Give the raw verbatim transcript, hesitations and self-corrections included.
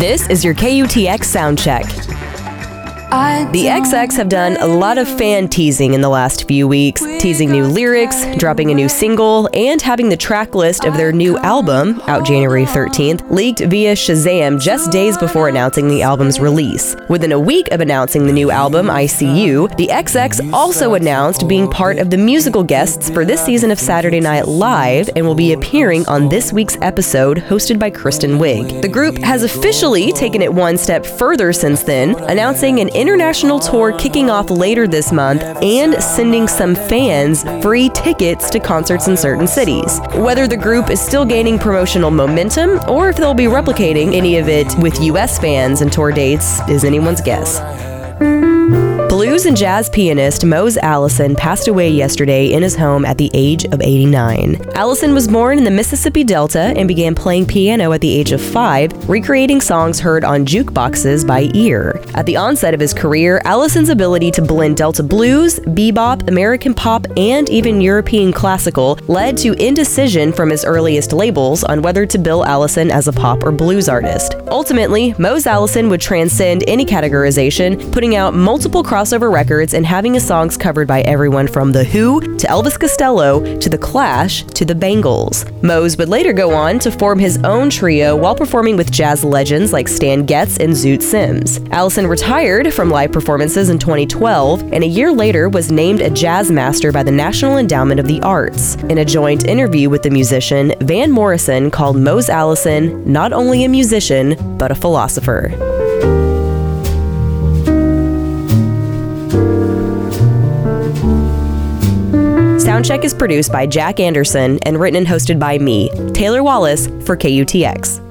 This is your K U T X Soundcheck. The X X have done a lot of fan teasing in the last few weeks, teasing new lyrics, dropping a new single, and having the track list of their new album, out January thirteenth, leaked via Shazam just days before announcing the album's release. Within a week of announcing the new album, I See You, the X X also announced being part of the musical guests for this season of Saturday Night Live and will be appearing on this week's episode, hosted by Kristen Wiig. The group has officially taken it one step further since then, announcing an international tour kicking off later this month and sending some fans free tickets to concerts in certain cities. Whether the group is still gaining promotional momentum or if they'll be replicating any of it with U S fans and tour dates is anyone's guess. Blues and jazz pianist Mose Allison passed away yesterday in his home at the age of eighty-nine. Allison was born in the Mississippi Delta and began playing piano at the age of five, recreating songs heard on jukeboxes by ear. At the onset of his career, Allison's ability to blend Delta blues, bebop, American pop, and even European classical led to indecision from his earliest labels on whether to bill Allison as a pop or blues artist. Ultimately, Mose Allison would transcend any categorization, putting out multiple crossover records and having his songs covered by everyone from The Who to Elvis Costello to The Clash to The Bangles. Mose would later go on to form his own trio while performing with jazz legends like Stan Getz and Zoot Sims. Allison retired from live performances in twenty twelve and a year later was named a jazz master by the National Endowment of the Arts. In a joint interview with the musician, Van Morrison called Mose Allison not only a musician, but a philosopher. Soundcheck is produced by Jack Anderson and written and hosted by me, Taylor Wallace, for K U T X.